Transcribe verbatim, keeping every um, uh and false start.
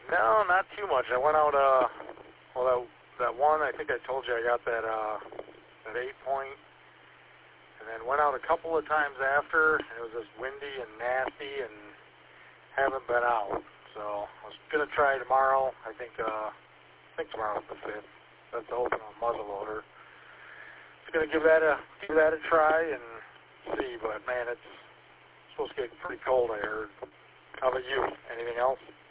No, not too much. I went out, uh, well, that, that one, I think I told you I got that, uh, that eight point, and then went out a couple of times after, and it was just windy and nasty, and haven't been out. So I was going to try tomorrow. I think, uh, I think tomorrow's the fifth. That's the open on muzzleloader. Just going to give that a, give that a try and see, but man, it's supposed to get pretty cold, I heard. How about you? Anything else?